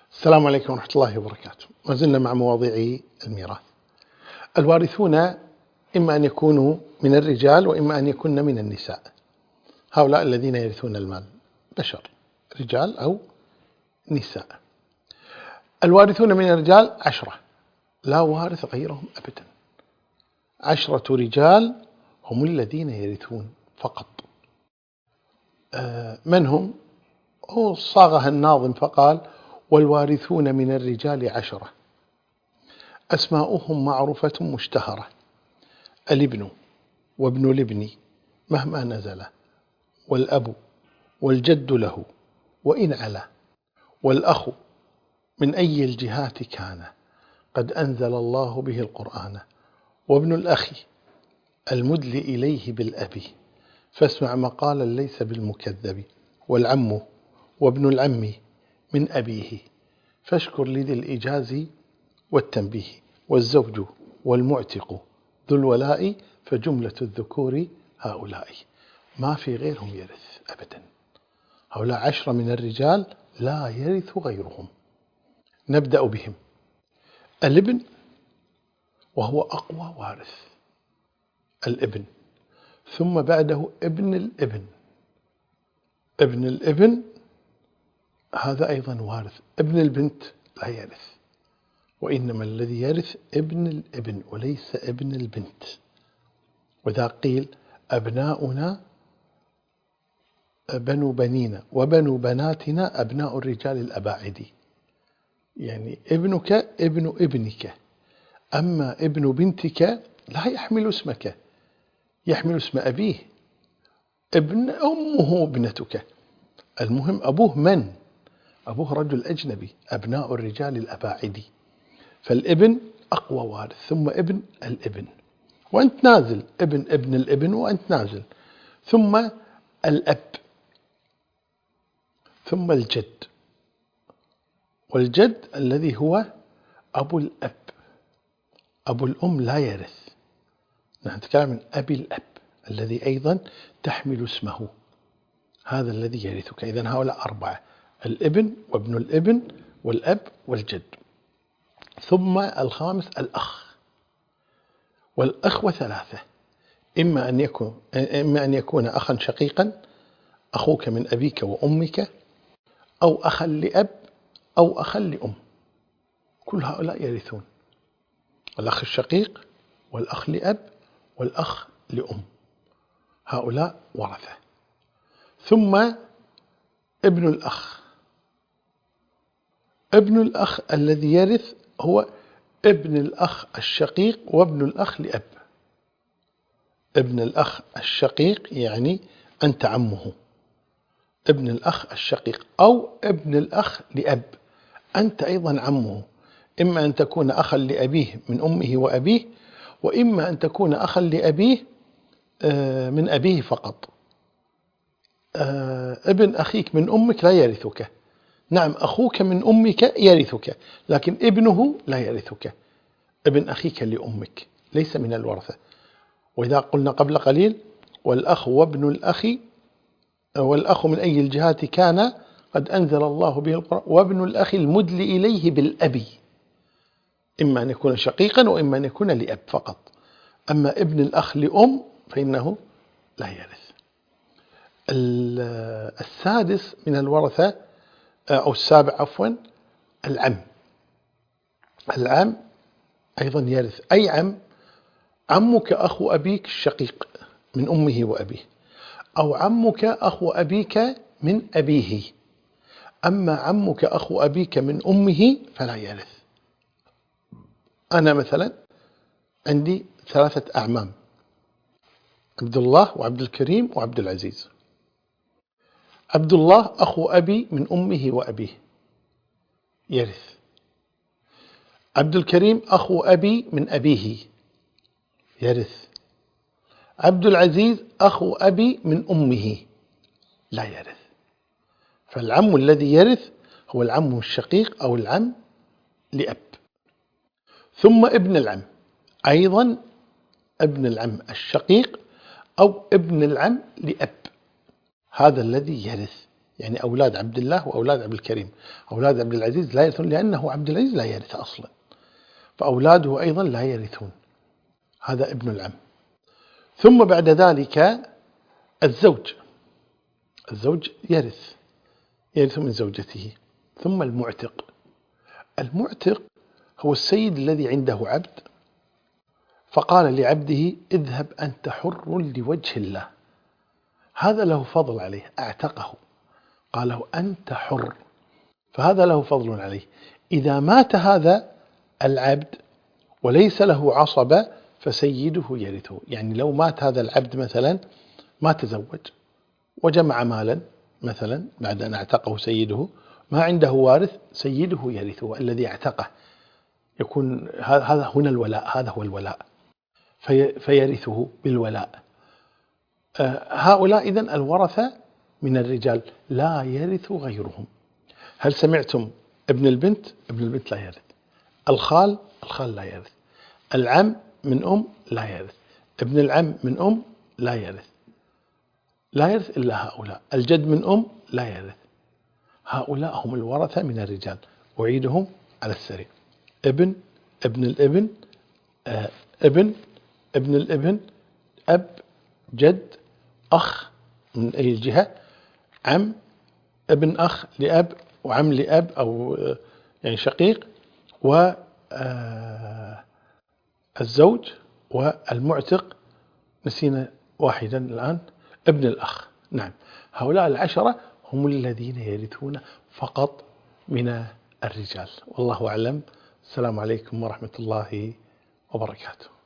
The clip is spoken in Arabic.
السلام عليكم ورحمة الله وبركاته. ما زلنا مع مواضيع الميراث. الوارثون إما أن يكونوا من الرجال وإما أن يكون من النساء. هؤلاء الذين يرثون المال بشر، رجال أو نساء. الوارثون من الرجال 10، لا وارث غيرهم أبدا. 10 رجال هم الذين يرثون فقط. من هم؟ هو صاغها الناظم فقال: والوارثون من الرجال 10، أسماؤهم معروفة مشتهرة، الابن وابن الابن مهما نزل، والأب والجد له وإن علا، والأخ من أي الجهات كان قد أنزل الله به القرآن، وابن الأخ المدلي إليه بالأب فاسمع مقالا ليس بالمكذب، والعم وابن العم من أبيه فاشكر لذي الإجاز والتنبيه، والزوج والمعتق ذو الولاء فجملة الذكور هؤلاء. ما في غيرهم يرث أبدا. هؤلاء 10 من الرجال لا يرث غيرهم. نبدأ بهم. الابن، وهو أقوى وارث، الابن، ثم بعده ابن الابن. ابن الابن هذا أيضا وارث. ابن البنت لا يرث، وإنما الذي يرث ابن الابن وليس ابن البنت. وإذا قيل أبناؤنا بنو بنينا وبنو بناتنا أبناء الرجال الأباعد، يعني ابنك ابن ابنك، أما ابن بنتك لا يحمل اسمك، يحمل اسم أبيه. ابن أمه ابنتك. المهم أبوه من؟ أبوه رجل أجنبي، أبناء الرجال الأباعد. فالابن أقوى وارث، ثم ابن الابن، وأنت نازل ابن ابن الابن وأنت نازل، ثم الأب، ثم الجد، والجد الذي هو أبو الأب. أبو الأم لا يرث. نحن نتكلم عن أبي الأب الذي أيضا تحمل اسمه، هذا الذي يرثك. إذن هؤلاء 4: الابن وابن الابن والأب والجد. ثم الخامس الأخ، والأخوة 3: إما أن يكون أخا شقيقا، أخوك من أبيك وأمك، أو أخا لأب أو أخا لأم. كل هؤلاء يرثون: الأخ الشقيق والأخ لأب والأخ لأم، هؤلاء ورثة. ثم ابن الأخ. ابن الأخ الذي يرث هو ابن الأخ الشقيق وابن الأخ لأب. ابن الأخ الشقيق يعني أنت عمه، ابن الأخ الشقيق، أو ابن الأخ لأب، أنت أيضا عمه. إما أن تكون أخا لأبيه من أمه وأبيه، وإما أن تكون أخا لأبيه من أبيه فقط. ابن أخيك من أمك لا يرثك. نعم، أخوك من أمك يرثك، لكن ابنه لا يرثك. ابن أخيك لأمك ليس من الورثة. وإذا قلنا قبل قليل: والأخ وابن الأخ، والأخ من أي الجهات كان قد أنزل الله به القرآن، وابن الأخ المدلي إليه بالأبي، إما أن يكون شقيقا وإما أن يكون لأب فقط. أما ابن الأخ لأم فإنه لا يرث. السادس من الورثة أو السابع عفوا: العم. العم أيضا يرث. أي عم؟ عمك أخو أبيك الشقيق من أمه وأبيه، أو عمك أخو أبيك من أبيه. أما عمك أخو أبيك من أمه فلا يرث. أنا مثلا عندي 3 أعمام: عبد الله وعبد الكريم وعبد العزيز. عبد الله أخو أبي من أمه وأبيه يرث. عبد الكريم أخو أبي من أبيه يرث. عبد العزيز أخو أبي من أمه لا يرث. فالعم الذي يرث هو العم الشقيق أو العم لأب. ثم ابن العم، أيضا ابن العم الشقيق أو ابن العم لأب، هذا الذي يرث. يعني أولاد عبد الله وأولاد عبد الكريم. أولاد عبد العزيز لا يرثون لأنه عبد العزيز لا يرث أصلا، فأولاده أيضا لا يرثون. هذا ابن العم. ثم بعد ذلك الزوج يرث من زوجته. ثم المعتق هو السيد الذي عنده عبد فقال لعبده اذهب أنت حر لوجه الله، هذا له فضل عليه، أعتقه، قال له أنت حر، فهذا له فضل عليه. إذا مات هذا العبد وليس له عصبة فسيده يرثه. يعني لو مات هذا العبد مثلا ما تزوج وجمع مالا مثلا بعد أن اعتقه سيده، ما عنده وارث، سيده يرثه الذي اعتقه، يكون هذا هنا الولاء، هذا هو الولاء، فيرثه بالولاء. هؤلاء إذن الورثة من الرجال لا يرث غيرهم. هل سمعتم ابن البنت لا يرث، الخال لا يرث، العم من أم لا يرث، ابن العم من أم لا يرث إلا هؤلاء، الجد من أم لا يرث. هؤلاء هم الورثة من الرجال. أعيدهم على السريع: ابن الابن، ابن الابن، أب، جد، أخ من أي جهة، عم، ابن أخ لأب وعم لأب أو يعني شقيق، والزوج والمعتق، نسينا واحدا الآن، ابن الأخ. نعم، هؤلاء العشرة هم الذين يرثون فقط من الرجال. والله أعلم. السلام عليكم ورحمة الله وبركاته.